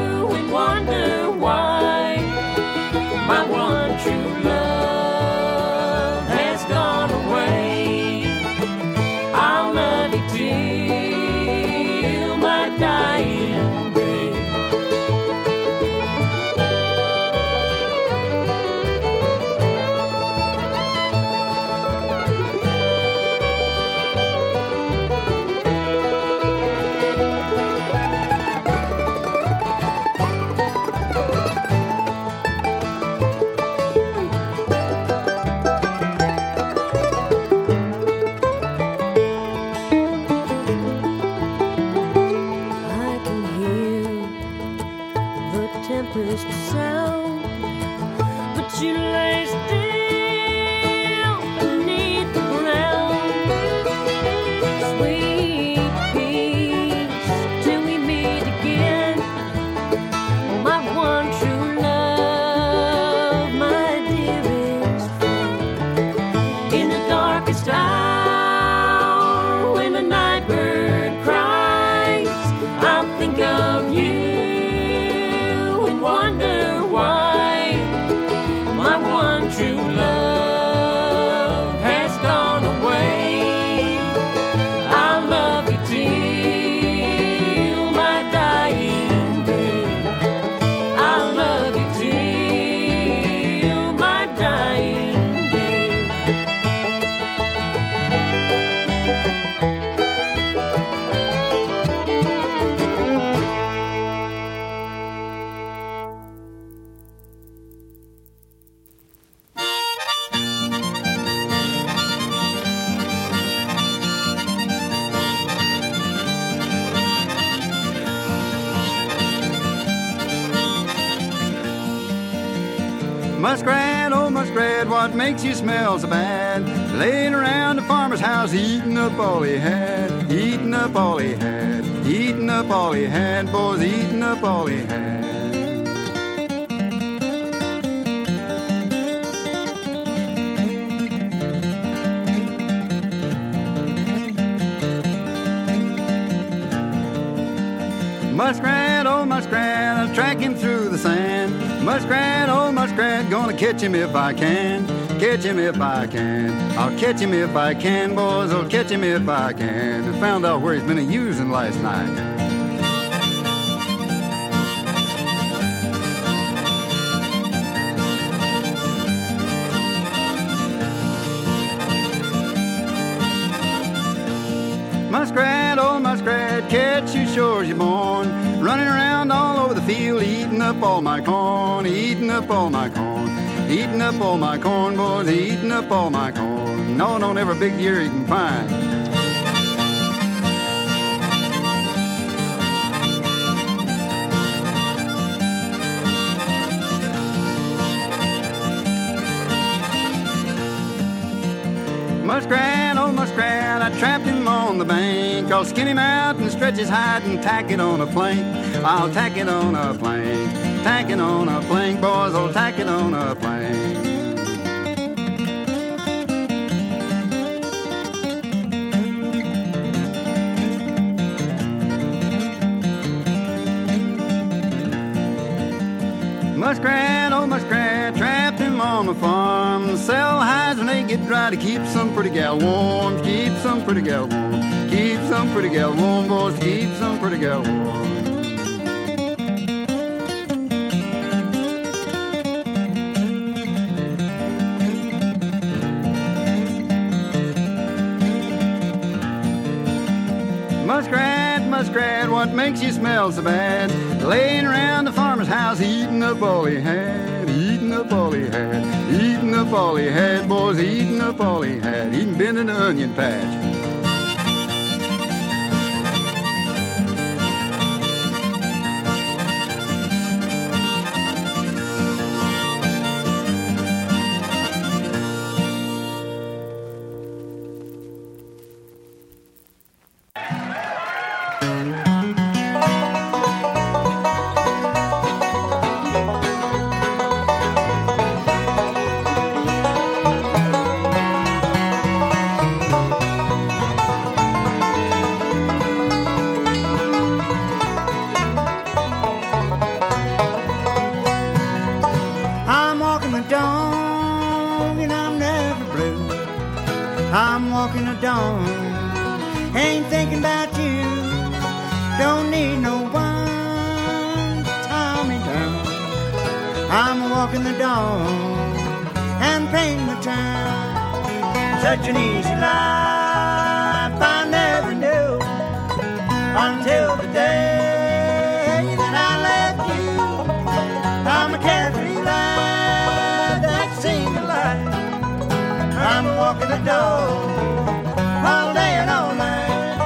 K: My one true love
I: muskrat, what makes you smell so bad? Laying around the farmer's house, eating up all he had, eating up all he had, eating up all he had, boys, eating up all he had. Muskrat, oh muskrat, I'll track him through the sand. Muskrat, oh muskrat, gonna catch him if I can. Catch him if I can. I'll catch him if I can, boys, I'll catch him if I can. I found out where he's been a-using last night. Muskrat, oh muskrat, catch you sure as you're born. Running around all over the field, eating up all my corn, eating up all my corn, eating up all my corn, boys, eating up all my corn. No, no, never a big deer you can find. Muskrat, oh muskrat, I trapped him on the bank. I'll skin him out and stretch his hide and tack it on a plank. I'll tack it on a plank, tack it on a plank, boys, I'll tack it on a plank. Muskrat, oh muskrat, trapped him on the farm. Sell hides when they get dry to keep some pretty gal warm. Keep some pretty gal warm. Keep some pretty gal warm, boys. Keep some pretty gal warm. Muskrat, muskrat, what makes you smell so bad? Laying around the farmer's house, eating up all he had, eating up all he had, eating up all he had, boys, eating up all he had, eating been in the onion patch.
N: I'm walking the dawn, ain't thinking about you. Don't need no one to tie me down. I'm walking the dawn and painting the town. Such an easy life I never knew until the day that I left you. I'm a carefree life that seemed a lie. I'm walking the door all day and all night.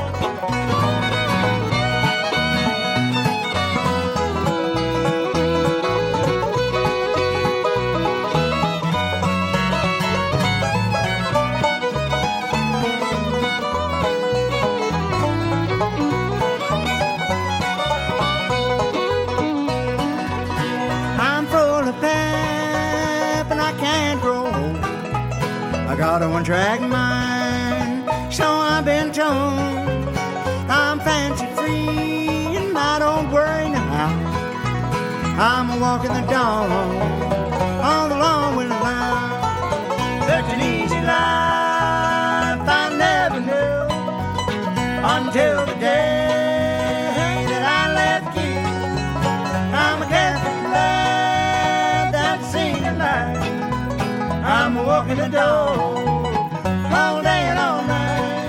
N: I'm full of pep and I can't grow old. I got a one-track mind, so I've been told. I'm fancy-free and I don't worry now. I'm a walking the dawn all along with the line. Such an easy life I never knew until the day that I left you. I'm a carefree lad that's seen a life. I'm walking the door all day and all night.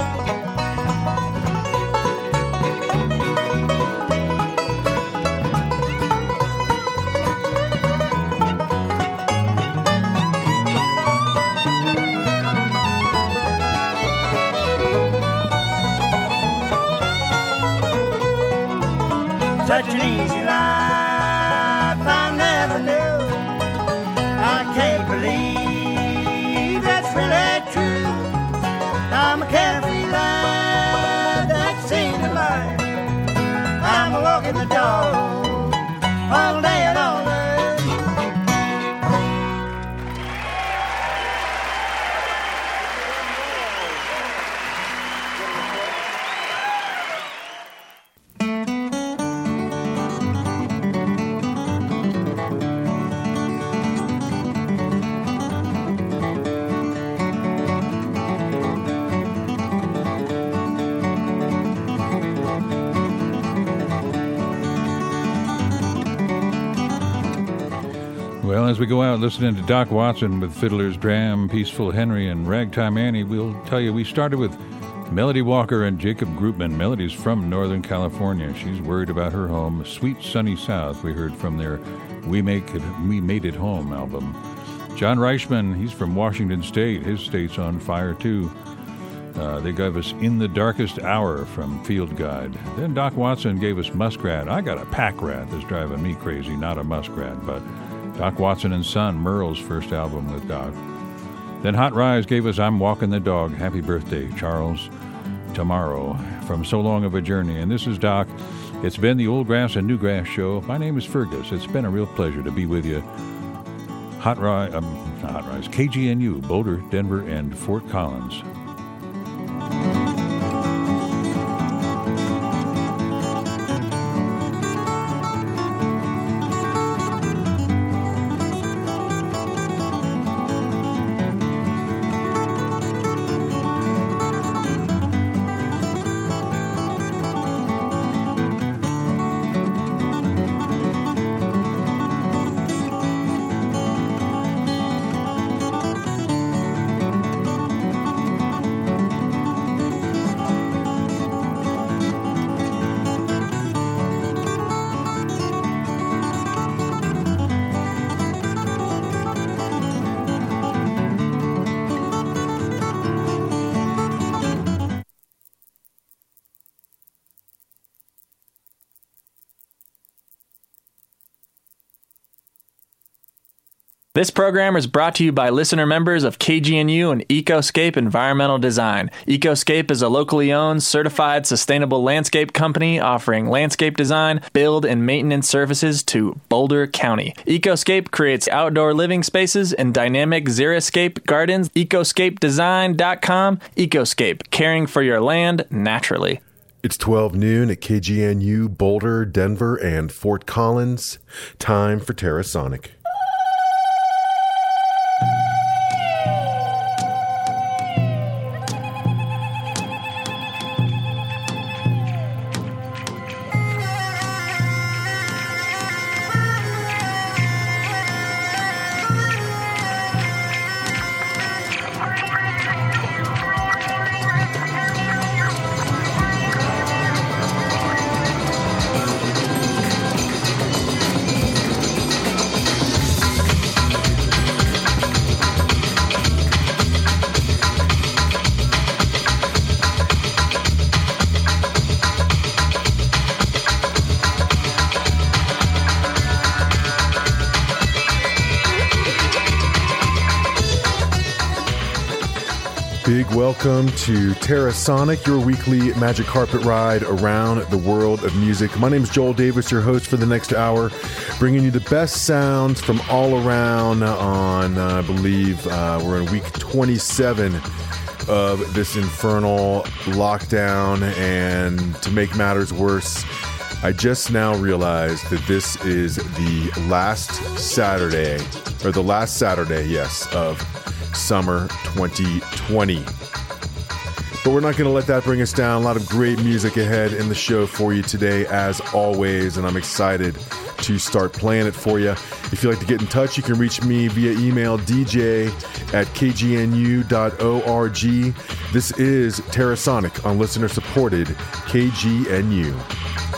N: Such an easy life I never knew. I can't believe that true? I'm a carefree lad that's seen the light. I'm a walking the dog all day and all night.
E: Well, as we go out listening to Doc Watson with Fiddler's Dram, Peaceful Henry, and Ragtime Annie, we'll tell you we started with Melody Walker and Jacob Groupman. Melody's from Northern California. She's worried about her home. Sweet Sunny South, we heard from their We Make It, We Made It Home album. John Reichman, he's from Washington State. His state's on fire, too. Uh, they gave us In the Darkest Hour from Field Guide. Then Doc Watson gave us Muskrat. I got a pack rat that's driving me crazy, not a muskrat, but Doc Watson and Son, Merle's first album with Doc. Then Hot Rise gave us I'm Walking the Dog. Happy birthday, Charles. Tomorrow from So Long of a Journey. And this is Doc. It's been the Old Grass and New Grass show. My name is Fergus. It's been a real pleasure to be with you. Hot Rise, um, not Hot Rise, K G N U, Boulder, Denver, and Fort Collins.
O: This program is brought to you by listener members of K G N U and Ecoscape Environmental Design. Ecoscape is a locally owned, certified, sustainable landscape company offering landscape design, build, and maintenance services to Boulder County. Ecoscape creates outdoor living spaces and dynamic xeriscape gardens. ecoscape design dot com. Ecoscape, caring for your land naturally.
P: It's twelve noon at K G N U, Boulder, Denver, and Fort Collins. Time for Terrasonic. Big welcome to Terrasonic, your weekly magic carpet ride around the world of music. My name is Joel Davis, your host for the next hour, bringing you the best sounds from all around on, uh, I believe, uh, we're in week twenty-seven of this infernal lockdown. And to make matters worse, I just now realized that this is the last Saturday, or the last Saturday, yes, of summer twenty twenty. But we're not going to let that bring us down. A lot of great music ahead in the show for you today, as always, and I'm excited to start playing it for you. If you'd like to get in touch, you can reach me via email, d j at k g n u dot org. This is Terrasonic on listener-supported K G N U.